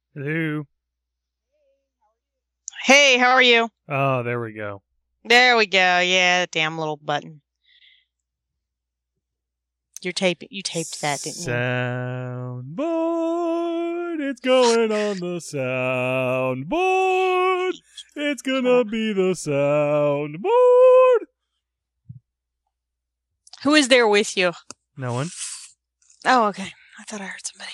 Hello. Hey, how are you? Oh, there we go. There we go. Yeah, damn little button. You taped that, didn't you? Soundboard. It's going on the soundboard. It's gonna be the soundboard. Who is there with you? No one. Oh, okay. I thought I heard somebody.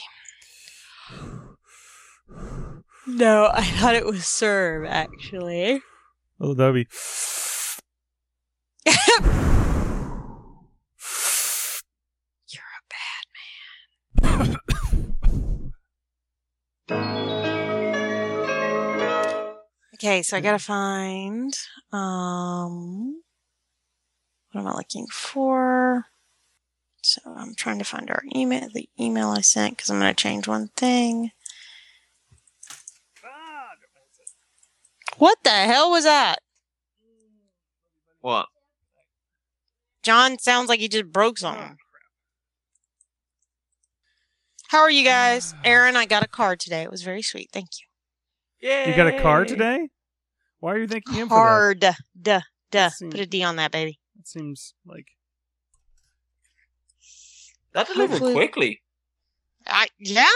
No, I thought it was Serve, actually. Oh, that'd be. You're a bad man. Okay, so I gotta find, what am I looking for? So I'm trying to find our email, the email I sent, because I'm going to change one thing. What the hell was that? What? John sounds like he just broke something. How are you guys? Aaron, I got a card today. It was very sweet. Thank you. Yay! You got a card today? Why are you thanking him for Card. that? Put a D on that, baby. It seems like... That delivered quickly. Yeah.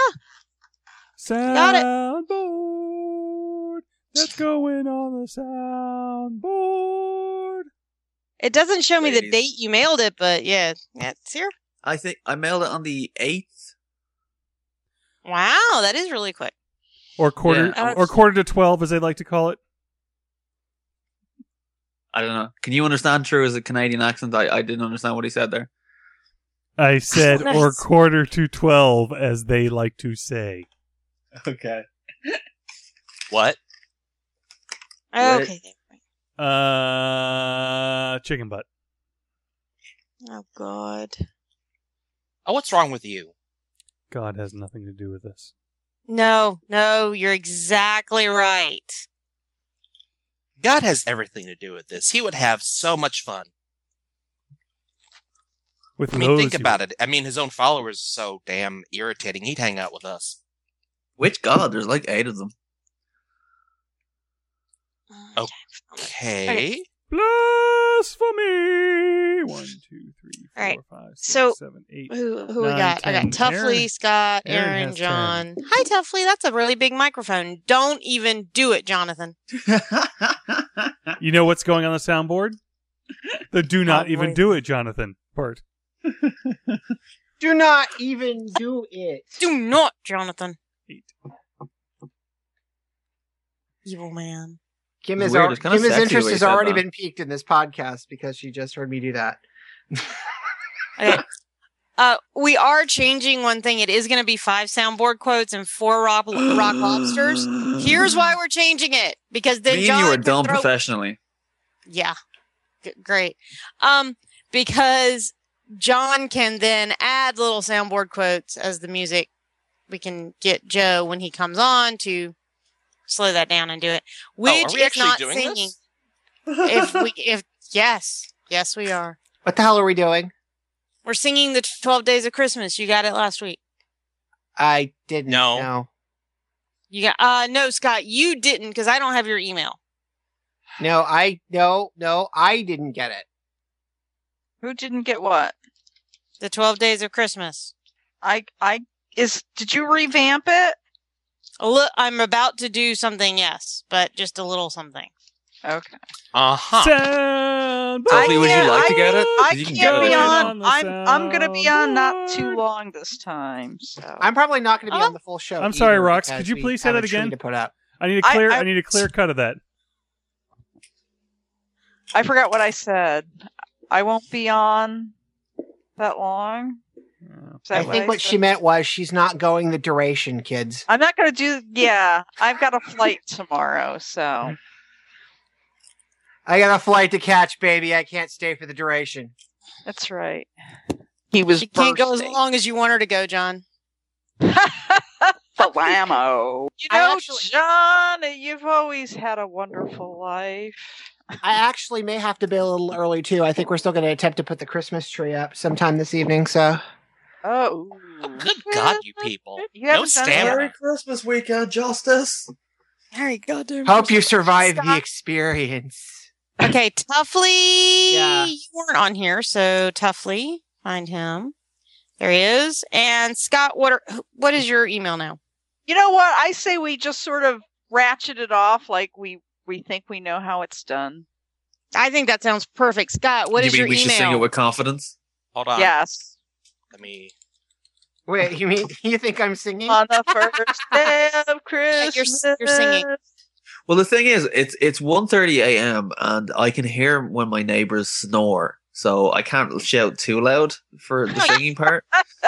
Soundboard. That's going on the soundboard. It doesn't show me the date you mailed it, but yeah, it's here. I think I mailed it on the 8th. Wow, that is really quick. Or quarter to 12, as they like to call it. I don't know. Can you understand True as a Canadian accent? I didn't understand what he said there. I said, Nice. or quarter to 12, as they like to say. Okay. What? Okay. Chicken butt. Oh, God. Oh, what's wrong with you? God has nothing to do with this. No, you're exactly right. God has everything to do with this. He would have so much fun. With I mean, think about it. I mean, his own followers are so damn irritating. He'd hang out with us. Which god? There's like 8 of them. Okay. Blasphemy! 1, 2, 3, 4, All right. 5, 6, So, 7, 8. Who we 9, got? I 10. got Tuffley, Aaron- Scott, Aaron Aaron, has John. Hi, Tuffley. That's a really big microphone. Don't even do it, Jonathan. You know what's going on the soundboard? The do not even Probably. do it, Jonathan part. Do not even do it. Do not, Jonathan. 8. Evil man. Kim It's is weird. al- It's kinda Kim's sexy the interest way you has said already that. been piqued in this podcast because she just heard me do that. Okay. We are changing one thing. It is going to be 5 soundboard quotes and 4 rock lobsters. Here's why we're changing it. Because then Me and John you are can done throw- professionally. Yeah. Great. Because John can then add little soundboard quotes as the music. We can get Joe when he comes on to slow that down and do it. Which are we is actually not doing singing. this? Yes, we are. What the hell are we doing? We're singing the 12 Days of Christmas. You got it last week. I didn't No. know. You got no, Scott, you didn't because I don't have your email. No, I didn't get it. Who didn't get what? The 12 Days of Christmas. Did you revamp it? I'm about to do something, yes, but just a little something. Okay. Uh-huh. Soundboard! Tuffley, would you like to get it? I 'Cause you can can't get be it. on. on the I'm gonna be on not too soundboard. long this time. So I'm probably not going to be Oh. on the full show. I'm sorry, either Rox. because Could you we please say have that a tree again? to put up. I need a clear cut of that. I forgot what I said. I won't be on that long. Is that I think what said? she meant was she's not going the duration, kids. I'm not gonna do. Yeah, I've got a flight tomorrow, so I got a flight to catch, baby. I can't stay for the duration. that's right. He was. She can't go as bursting. long as you want her to go, John. Blammo. You I know, actually- John, you've always had a wonderful life. I actually may have to be a little early too. I think we're still going to attempt to put the Christmas tree up sometime this evening. So Oh, Good God, you people. You No haven't done it yet? stamina. Christmas weekend, Justice. Harry, goddamn. Hope you survive the experience. Okay, Tuffley. Yeah. You weren't on here, so Tuffley, find him. There he is. And Scott, what is your email now? You know what? I say we just sort of ratchet it off like we think we know how it's done. I think that sounds perfect. Scott, what is your we email? should sing it with confidence? Hold on. Yes. Let me. Wait, you think I'm singing? On the first day of Christmas. you're singing. Well, the thing is, it's 1:30 a.m. and I can hear when my neighbors snore, so I can't shout too loud for the singing part.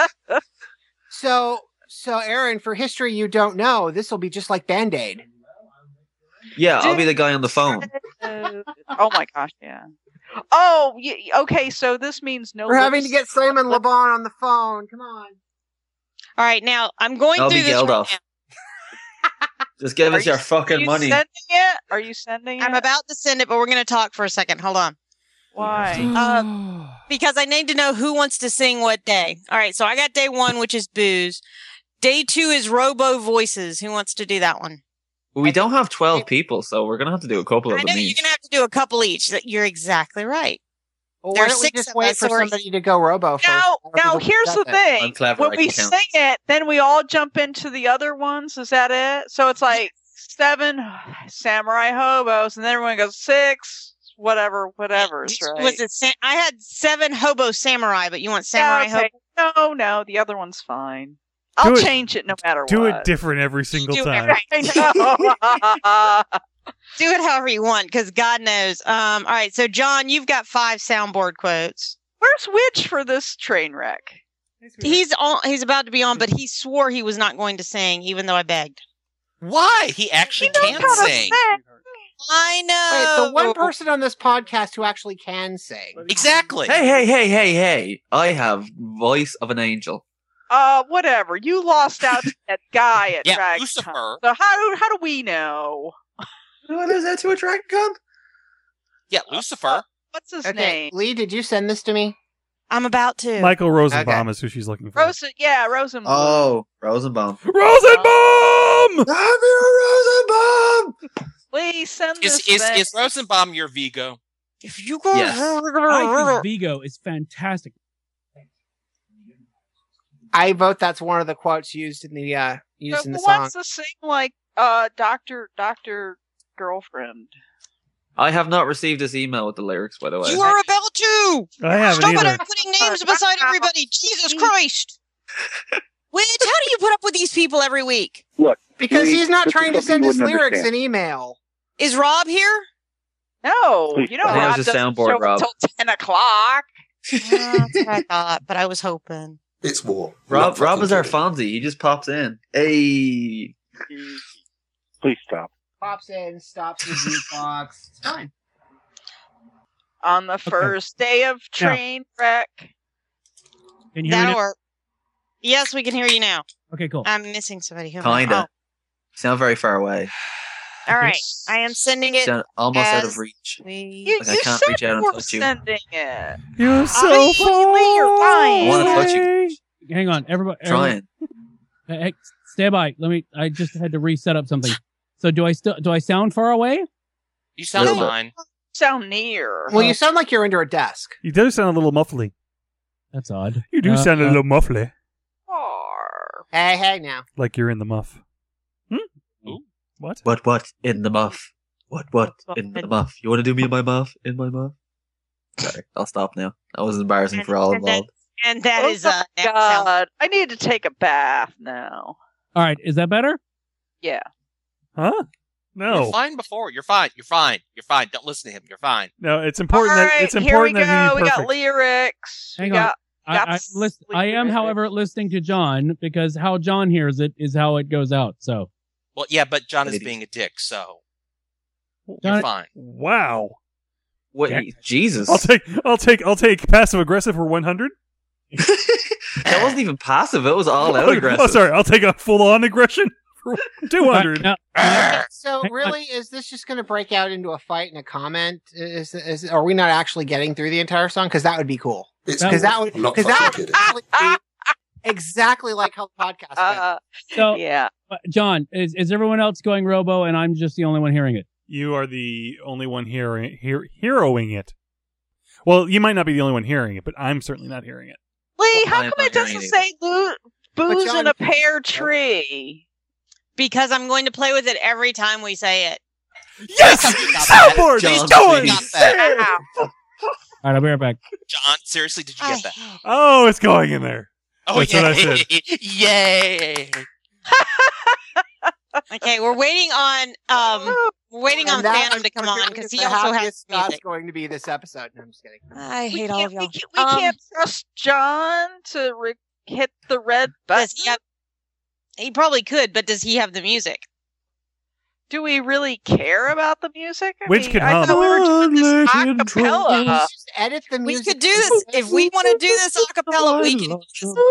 So Aaron, for history you don't know, this will be just like Band-Aid. Yeah, I'll be the guy on the phone. Oh my gosh, yeah. Oh, okay, so this means no. We're having to get Simon Le Bon on the phone. Come on. All right, now I'm going I'll through be this yelled right off. now. Just give us your fucking money. Sending it? Are you sending it? I'm about to send it, but we're going to talk for a second. Hold on. Why? Because I need to know who wants to sing what day. All right, so I got day 1, which is booze. Day 2 is Robo Voices. Who wants to do that one? We don't have 12 people, so we're gonna have to do a couple of I them know you're each. going to have to do a couple each. You're exactly right. Well, There why are don't we 6 just of wait us, for so we're- somebody to go Robo first? Now, here's the thing. I'm clever, When I we can count. sing it, then we all jump into the other ones. Is that it? So it's like 7 samurai hobos, and then everyone goes 6, whatever's right? Was it? I had 7 Hobo Samurai, but you want Samurai Yeah, okay. Hobo? No, the other one's fine. I'll change it no matter Do what. it different every single Do it time. right. I know. Do it however you want, because God knows. All right, so John, you've got 5 soundboard quotes. Where's Witch for this train wreck? He's about to be on, but he swore he was not going to sing, even though I begged. Why? He actually can sing. I know. Wait, the one person on this podcast who actually can sing. Exactly. Hey. I have voice of an angel. Whatever. You lost out to that guy at Yeah, DragonCon. Lucifer. So how do we know? What is that to a Dragon Con? Yeah, Lucifer. What's his Okay, name? Lee, did you send this to me? I'm about to. Michael Rosenbaum is who she's looking for. Rosenblum. Oh, Rosenbaum. Rosenbaum! I'm your Rosenbaum! Please send this. Is Rosenbaum your Vigo? If you go, Yes. I think Vigo is fantastic. I vote that's one of the quotes used in the So song. who wants to sing like Doctor Girlfriend? I have not received this email with the lyrics, by the way. you are about to. I haven't Stop it! either. I'm putting names beside everybody. Jesus Christ! Witch, how do you put up with these people every week? Because he's not trying to send his lyrics in an email. Is Rob here? No, you know I think it Rob was a doesn't soundboard, show Rob. until 10 o'clock. That's what I thought, but I was hoping. It's war. Rob is our Fonzie. He just pops in. Hey. Please stop. Pops in, stops the jukebox. It's fine. On the first day of train wreck. Can you hear me That'll now? work. Yes, we can hear you now. Okay, cool. I'm missing somebody. Who am I? Kinda. Sound very far away. Oh, all right, I am sending it. Sound almost out of as reach. we- Like I can't reach out and We're touch you. sending it. You're so far Lee, you're fine. I want to touch you. away. Hang on, everybody. Trying. Hey, stand by. I just had to reset up something. So do I sound far away? You sound Little bit. fine. Sound near. Well, you sound like you're under a desk. You do sound a little muffly. That's odd. You do sound a little muffly. Far. Hey now. Like you're in the muff. Ooh. What? What? In the muff. What? In the muff. You want to do me in my muff? In my muff? Sorry, I'll stop now. That was embarrassing for all involved. And that is Oh next sound. God, I need to take a bath now. All right, is that better? Yeah. Huh? You're No. fine before. You're fine. You're fine. You're fine. Don't listen to him. You're fine. No, it's important All that right, it's here we important go. that he We be got perfect. lyrics. Hang we on. got. I am, however, listening to John because how John hears it is how it goes out. So Well, yeah, but John is Ladies. being a dick, so John- you're fine. Wow. What? Yeah. Jesus. I'll take passive aggressive for 100. That wasn't even passive. It was all out aggressive. Oh, sorry. I'll take a full on aggression for 200. Now, So really, is this just going to break out into a fight and a comment? Are we not actually getting through the entire song? Because that would be cool. It's That Because that war. would Not because for that kidding. would actually be exactly like how the podcast went. So, Yeah. John, is everyone else going Robo, and I'm just the only one hearing it? You are the only one heroing it. Well, you might not be the only one hearing it, but I'm certainly not hearing it. Lee, how I'm come not it doesn't hearing say booze John- in a pear tree? Because I'm going to play with it every time we say it. Yes! Soundboard! John, He's doing please. it! All right, I'll be right back. John, seriously, did you get that? Oh, it's going in there. Oh, That's what I said. Yay! Okay, we're waiting on And that, Phantom to come on unfortunately, because is he the also has happiest Scott's music. going to be this episode. No, I'm just kidding. I hate all of y'all. We can't trust John to hit the red button. Does he have? He probably could, but does he have the music? Do we really care about the music? Which can I hum. thought we were doing this Let him acapella. try. Just edit the We music. could do this if we want to do this a cappella. We can.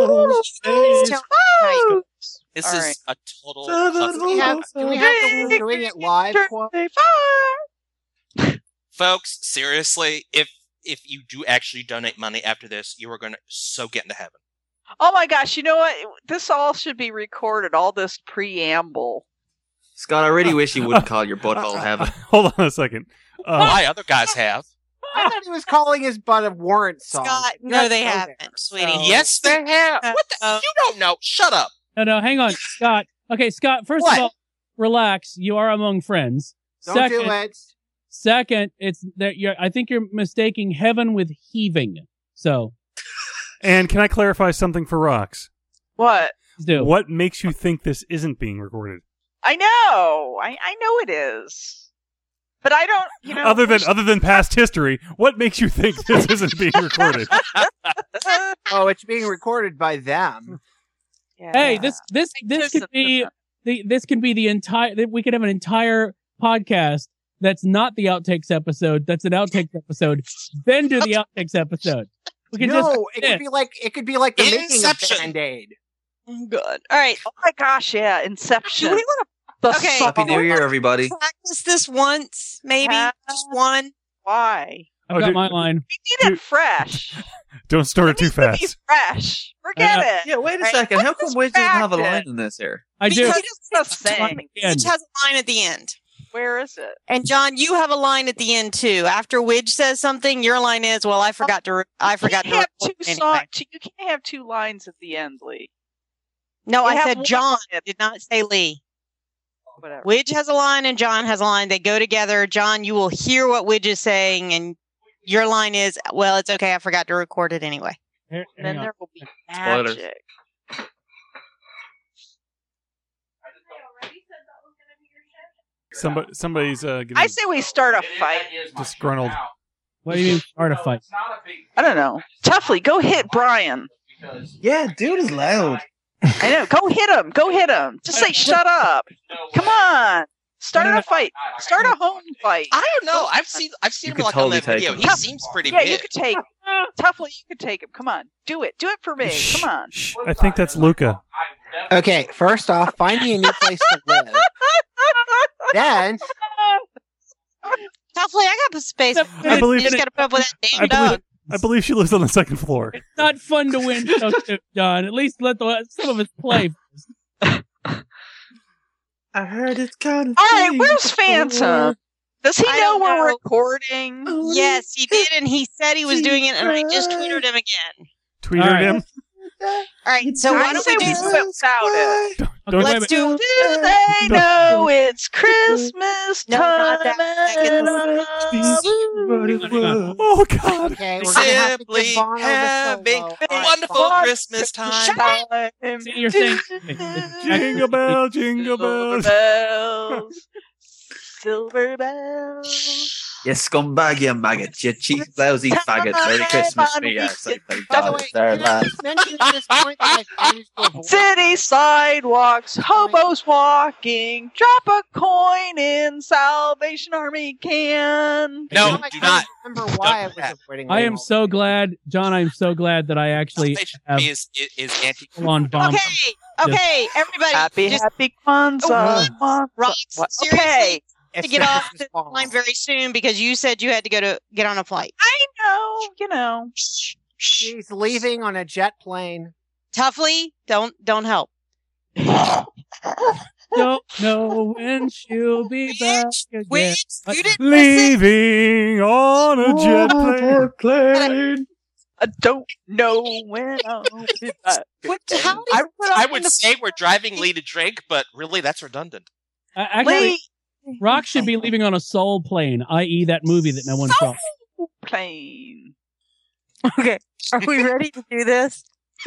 This All is right. a total. Can we have the one doing it live? Quote? Folks, seriously, if you do actually donate money after this, you are going to so get into heaven. Oh my gosh, you know what? This all should be recorded, all this preamble. Scott, I really wish you wouldn't call your butthole heaven. Hold on a second. Why other guys have? I thought he was calling his butt a warrant song. Scott, You no, have they to go haven't, there. sweetie. So- Yes, they have. What the? You don't know. Shut up. No, hang on, Scott. Okay, Scott. First What? of all, relax. You are among friends. Don't do it. Second, it's that I think you're mistaking heaven with heaving. So, And can I clarify something for Rox? What? let's do. What makes you think this isn't being recorded? I know. I know it is. But I don't, Other than past history, what makes you think this isn't being recorded? Oh, it's being recorded by them. Hey, this could be this can be the entire. We could have an entire podcast that's not the outtakes episode. That's an outtakes episode. Then do the outtakes episode. We could No, it could be like the making of Inception. Band-Aid. Good. All right. Oh my gosh, yeah, Inception. Do we want The Okay. song. Happy New Year, everybody. to practice this once? Maybe just one. Why? I've got dude, my line. We need it fresh. Don't start it too It needs to be fast. fresh. Forget it. Yeah, wait a Right. second. How come Widge doesn't have a line Distracted. in this here? I do. Because Just sing. Widge has a line at the end. Where is it? And John, you have a line at the end too. After Widge says something, your line is, "Well, I forgot to. I forgot to." You can't have record two it songs. anyway." You can't have two lines at the end, Lee. No, You I have said one John. line. Did not say Lee. Whatever. Widge has a line and John has a line. They go together. John, you will hear what Widge is saying, and your line is, "Well, it's okay. I forgot to record it anyway." Here- And then hang on. there will be Spoilers. magic. Somebody's getting I say we start a fight. disgruntled. What do you mean start a fight? I don't know. Toughly, go hit Brian. Yeah, dude is loud. I know. Go hit him. Go hit him. Just say shut up. Come on. Start a fight. Start a home fight. I don't know. I've seen You him could like totally on that video. take He him. seems pretty Yeah, big. you could take him. Toughly, you could take him. Come on. Do it. Do it for me. Come on. Shh, I think that's Luca. Okay, first off, find me a new place to live. Then, Hopefully, I got space. I believe- you just got to put up with that I damn believe, dog. I believe she lives on the second floor. It's not fun to win, John. At least let some of us play. I heard it's kind of. All right, where's Phantom? Does he I know don't we're know. recording? Yes, he did, and he said he was doing it, and I just tweeted him again. Tweeted All right. him. All right, so why I don't say we we do? do it without it. Okay, Don't- wait a Let's minute. do. Do they know it's Christmas No, not that. time? Oh God! okay, we're gonna have to Simply give Bono the having solo. a wonderful Christmas time. See, you're saying Jingle bell, jingle Silver bells. bells. Silver bells. You scumbag, you maggot, you cheap, lousy faggot. Merry Christmas, me, I say. Thank By the God way, it's there, can I lad. just mention at this point that I managed to avoid City sidewalks, hobos walking, drop a coin in Salvation Army can. No, I do can't not. remember why I was avoiding I am Limo. so glad, John. I'm so glad that I actually Salvation have Army is anti. full-on bomb. Okay, everybody, Happy, just happy Kwanzaa. Kwanzaa. Rox, What? seriously, Okay. It's to get the off Christmas this bomb. line very soon because you said you had to get on a flight. I know, you know. She's leaving on a jet plane. Tuffley, don't help. Don't know when she'll be back again. Which you didn't listen. Leaving on a jet plane. I don't know when I'll be back. How did I, you put I up would in the- say we're driving Lee to drink, but really that's redundant. Actually, Lee, Rock should be leaving on a soul plane, i.e., that movie that no one saw. plane. Okay, are we ready to do this?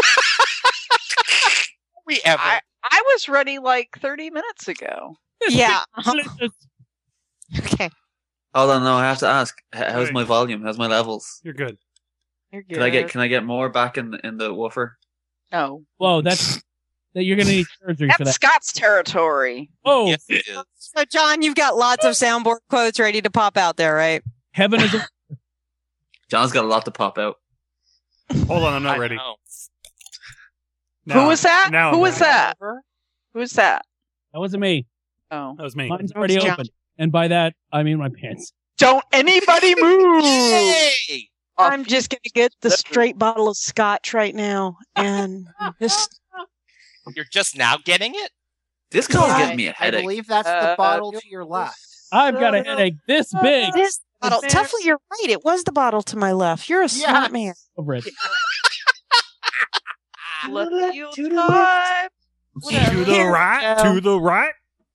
We ever. I was ready like 30 minutes ago. Yeah. Okay. Hold on, no, I have to ask. How's Right. my volume? How's my levels? You're good. You're good. Can I get more back in the woofer? No. Whoa, that you're gonna need surgery for That's that. Scott's territory. Oh, Yes, it is. So, John, you've got lots of soundboard quotes ready to pop out there, right? heaven is a John's got a lot to pop out. Hold on, I'm not I ready. know. Who was that? Now Who I'm was ready. that? Who was that? that wasn't me. Oh. That was me. Mine's already John. open, and by that I mean my pants. Don't anybody move! Yay! I'm just going to get the straight bottle of scotch right now. And just. You're just now getting it? This call's Yeah, getting me a I headache. believe that's the bottle to your left. I've got a headache this big. It is the bottle. Tuffley, you're right. It was the bottle to my left. You're a smart man. Over it. Let you time. To the Here right. we go. To the right.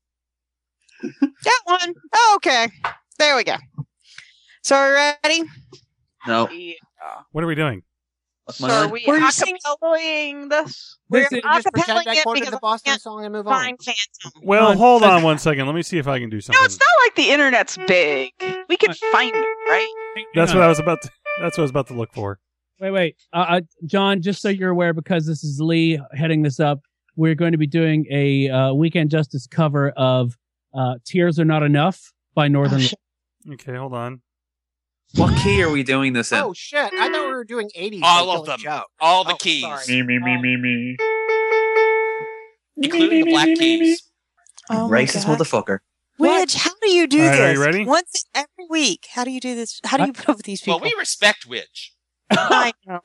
That one. Oh, okay. There we go. So, are we ready? No. Yeah. What are we doing? What's So my are line? we Were you singing- acapellaing this? We're This is- Just pretend acapelling I it quoted because the I Boston can't song and move on. find Phantom. Well, John, hold let's- on one second. Let me see if I can do something. No, it's not like the internet's big. We can find it, right? That's Hang what on. I was about to. That's what I was about to look for. Wait. John, just so you're aware, because this is Lee heading this up, we're going to be doing a Weekend Justice cover of "Tears Are Not Enough" by Northern. Okay, hold on. What key are we doing this in? Oh shit! I thought we were doing 80s. All like of Billy them. Joe. All the Oh, keys. sorry. Me. Including the black keys. Oh my Racist God. motherfucker. Widge, how do you do All right, this? are you ready? Once every week. How do you do this? How do you put up with these people? Well, we respect Widge. I know.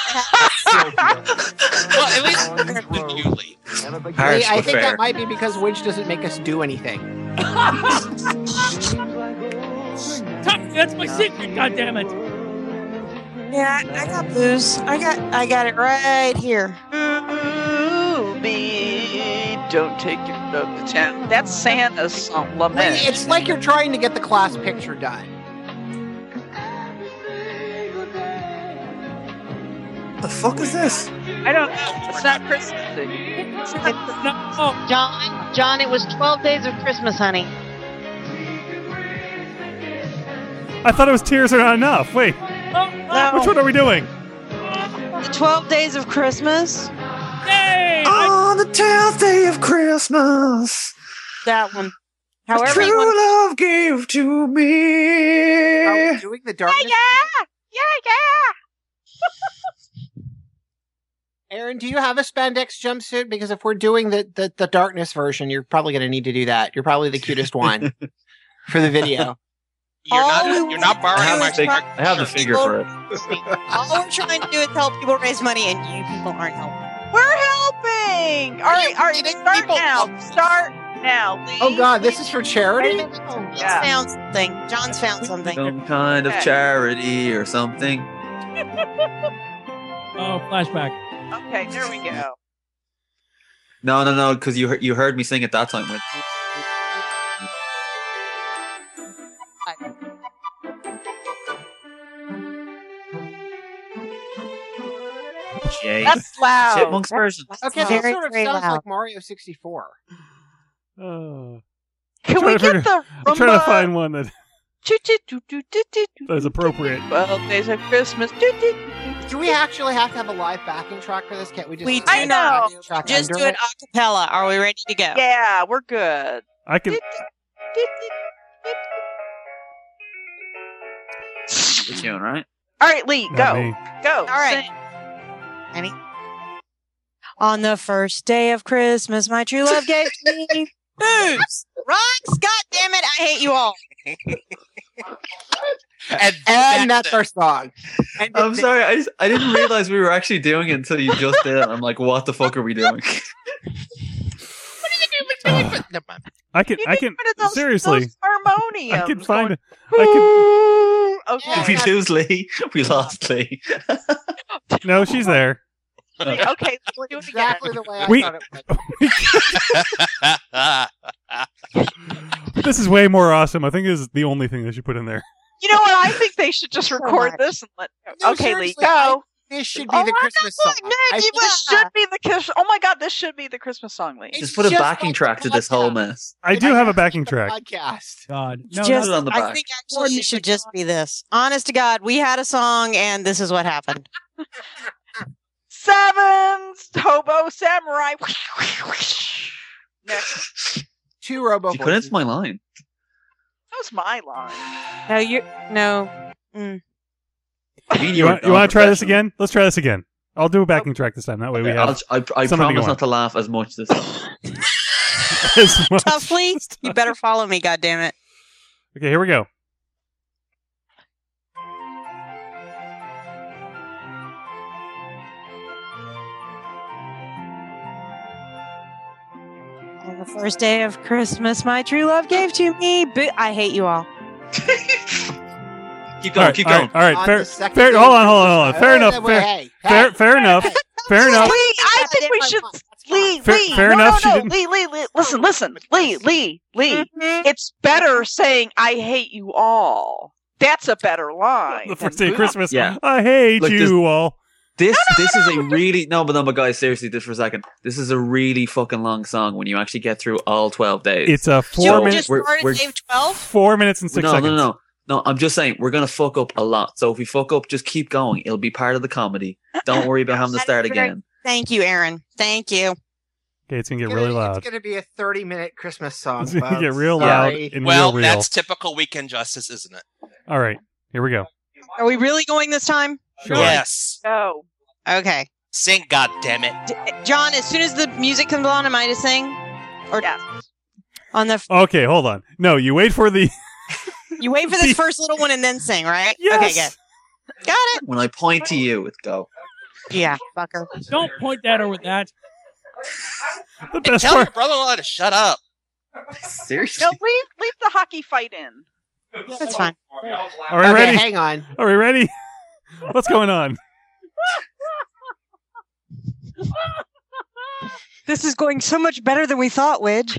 Well, at least with you, Lee. Harsh Lee, I but think fair. that might be because Widge doesn't make us do anything. That's my secret. God damn it! Yeah, I got blues. I got it right here. Ooh, me, don't take your love to town. That's Santa's song, Lee, lament. it's like you're trying to get the class picture done. The fuck is this? I don't know. It's not Christmas. No, John, it was 12 days of Christmas, honey. I thought it was "Tears Are Not Enough." Wait, No, which one are we doing? the 12 days of Christmas. yay! On the 12th day of Christmas, That one. However true you want. love gave to Are me. we doing the darkness? Yeah. Aaron, do you have a spandex jumpsuit? Because if we're doing the darkness version, you're probably going to need to do that. You're probably the cutest one for the video. You're not borrowing my I have the figure for it. All we're trying to do is help people raise money, and you people aren't helping. We're helping. All right. Start now. Lee. Oh God, this is for charity. John's Yeah. found something. John's found something. Some kind of Okay. charity or something. Oh, flashback. Okay, there we go. No, because you heard me sing it that time. With Jay. That's loud. Chipmunks version. Okay, that Very, sort of very sounds loud. like Mario 64. Oh, Can we trying to get figure- the I'm trying to rumba? find one that That's is appropriate. 12 days of Christmas. Do we actually have to have a live backing track for this? Can't we just? We do do an not. audio track Just under do it a cappella. Are we ready to go? Yeah, we're good. I can. The tune, right? All right, Lee, Not go. me. Go. All right. Ready? On the first day of Christmas, my true love gave to me booze. Rocks, God damn it, I hate you all. And that's our song. And I'm sorry, I didn't realize we were actually doing it until you just did it. I'm like, what the fuck are we doing? Never mind. I can seriously. Those harmoniums. I can find. Okay. We lose Lee. We lost Lee. No, she's there. Okay, we'll do it again. exactly the way I We- thought it was. This is way more awesome. I think this is the only thing they should put in there. You know what? I think they should just record much. this and let. No, Okay, Lee, seriously, go. This should be Oh the my Christmas God, song. Nick, this should be the kiss. Oh my God, this should be the Christmas song, Lee. It's Just put a just backing like track the to this whole podcast. mess. I do have a backing track. Podcast. God, no, Just, Put it on the I back. think actually it should just be this. Honest to God, we had a song and this is what happened. 7 Hobo Samurai. Next. 2 Robo She put it voices. into my line. That was my line. No, no. You want to try this again? Let's try this again. I'll do a backing track this time. That way we Okay, have I something to promise go not to laugh as much this time. as much. Toughly, you better follow me, goddammit. Okay, here we go. On the first day of Christmas, my true love gave to me. I hate you all. Keep going, keep going. All right, On fair. the second Fair. day Hold of on. Christmas. Fair enough. Hey, Fair enough. Fair enough. Lee, I think we should. Lee, Fair no, enough, she no, didn't- Lee. Listen. Lee. Mm-hmm. It's better saying "I hate you all." That's a better line. The first day of Christmas. Yeah. I hate Look, you all. This is a really no, but guys, seriously, just for a second. This is a really fucking long song when you actually get through all 12 days. It's a You 4 minutes. just we're- started we're- Dave 12? 4 minutes and 6 no, seconds. no. I'm just saying we're gonna fuck up a lot. So if we fuck up, just keep going. It'll be part of the comedy. Don't worry about having to start again. Thank you, Aaron. Thank you. Okay, it's gonna get really loud. It's going to be a 30-minute Christmas song. It's gonna folks. get real loud Sorry. and Well, real. that's typical Weekend Justice, isn't it? All right, here we go. Are we really going this time? Sure. Yes. Go. Okay. Sing, goddammit. John, as soon as the music comes on, am I to sing? Or Yes. on the Okay, hold on. No, you wait for the. you wait for this first little one and then sing, right? Yes. Okay, good. Got it. When I point to you, it's go. Yeah, fucker. Don't point that over that. The best Tell your part. brother-in-law to shut up. Seriously. No, leave the hockey fight in. That's fine. Are we Okay, ready? hang on. Are we ready? What's going on? This is going so much better than we thought, Widge.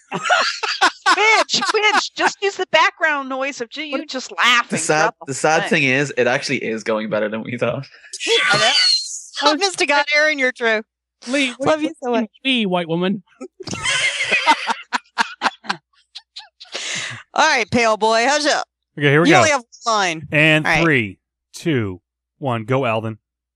Widge, just use the background noise of you just laughing. The sad thing is, it actually is going better than we thought. Honest to God, Aaron, you're true. Lee, Love you so much. Lee, white woman. All right, pale boy, hush up. Okay, here we You go. only have one line. And All right. 3, 2, 1, go, Alden.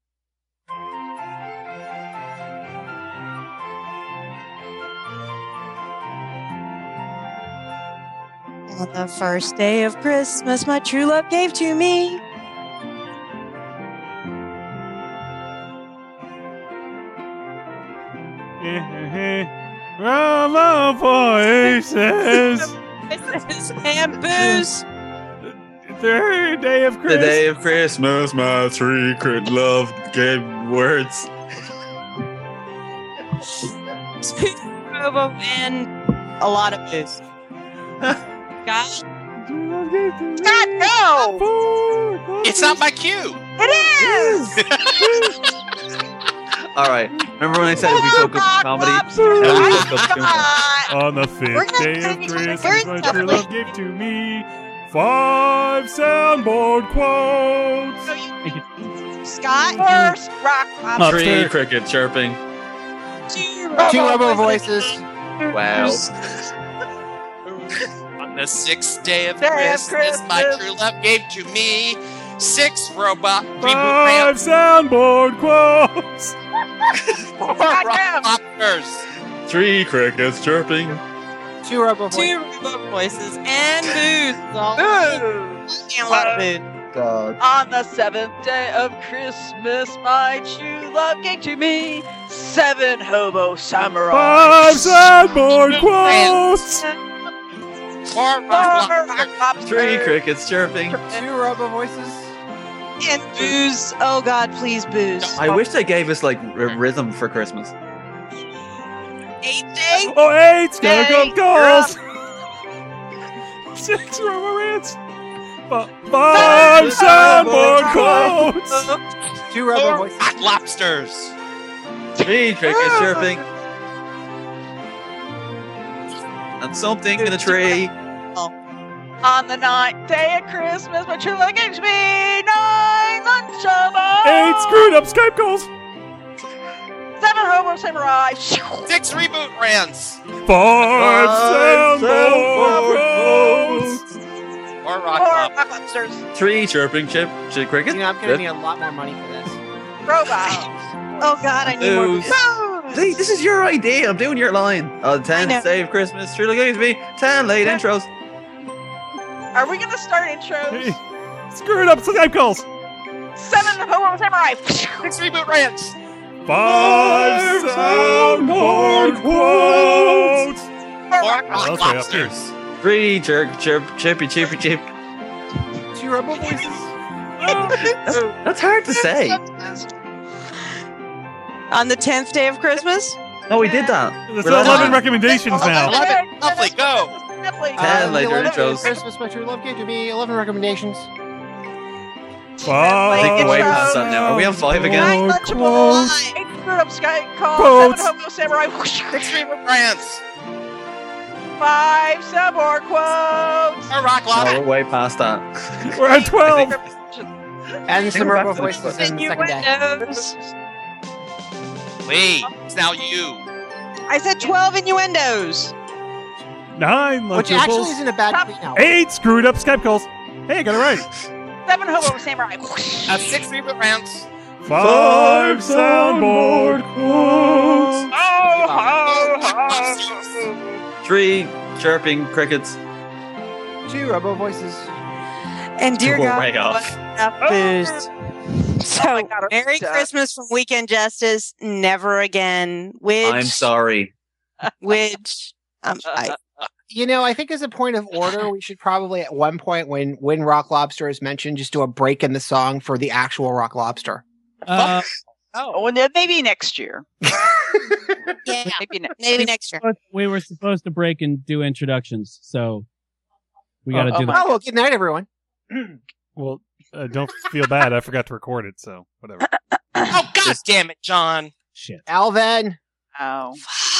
On the first day of Christmas, my true love gave to me. Rama voices. And booze. Third day of The Christmas. day of Christmas, my secret love gave words. And a lot of booze. Scott? Scott, go! It's not my cue. It is! All right. Remember when I said we fuck up comedy? Now we fuck up too much. On the We're 5th gonna day of sing Christmas, very my true softly. love gave to me 5 soundboard quotes. Scott? First rock pop. Tree cricket chirping. Two Two Robo voices. Wow. On the 6th day of Day of Christmas, my Christmas. true love gave to me 6 robot 5 reboot soundboard quotes. poppers. 3 crickets chirping. Two Robo voices. Two Robo voices and booze. All Boo! damn lot of booze. God. On the 7th day of Christmas, my true love gave to me 7 hobo samurai. 5 soundboard quotes. More rock lobsters. 3 crickets chirping. 2 robo voices. And booze. Oh God, please booze. I wish they gave us like a rhythm for Christmas. 8 day. Oh, 8 Scarecrow Hey, goals. 6 Robo Rants. 5 soundboard quotes. 2 robo voices. Rock lobsters. 3 crickets chirping. And something in a tree. On the 9th day of Christmas, my true love gives me 9 Lunchables. 8 screwed up Skype calls. 7 Hobo Samurai. 6 reboot rants. 5 soundboard quotes. More 4 rock rock lobsters. lobsters. 3 chirping crickets. You know, I'm going to need a lot more money for this. Robots. Oh God, I need more Booze. booze. See, this is your idea. I'm doing your line. 10 know. save Christmas. 3 gives me 10 late intros. Are we gonna start intros? Screwed up Skype calls. 7 Hobo Samurai. 6 reboot rants. 5 soundboard quotes. 4 More rock rock That's way up lobsters. 3 chippy. 2 robo voices. That's hard to say. On the 10th day of Christmas. No, we did that. There's We're not 11 done. recommendations now. 11. Lovely, go. Definitely. 10 later 11 intros. Christmas, my true love gave to me 11 recommendations. 5 I think we're way past that now. Are we on 5 again? 9 quotes. Lunchables. 8 screwed up Sky Call. Quotes. 7 Hobo Samurai. 6 reboot rants. 5 soundboard quotes. More rock No, lobsters. we're way past that. We're at 12. And some we're robo back to the voices first. in the second day. Innuendos. Wait, it's now you. I said 12 innuendos. 9 Which actually Lunchables. isn't a bad tweet now. 8 screwed up Skype calls. Hey, I got it right. 7 Hobo Samurai. 6 reboot rants. 5 soundboard quotes. Oh, 3 chirping crickets. 2 robo voices. And dear We're God, way off. what enough booze. So, Oh my God, I'm Merry stuck. Christmas from Weekend Justice. Never again. I'm sorry. Which, You know, I think as a point of order, we should probably at one point when Rock Lobster is mentioned, just do a break in the song for the actual Rock Lobster. Oh, well, then maybe next year. yeah, Maybe next maybe next year. We were supposed to break and do introductions, so we got to do my- that. Oh, well, good night, everyone. Well, don't feel bad. I forgot to record it, so whatever. Oh, God damn it, John. Shit. Alvin. Oh.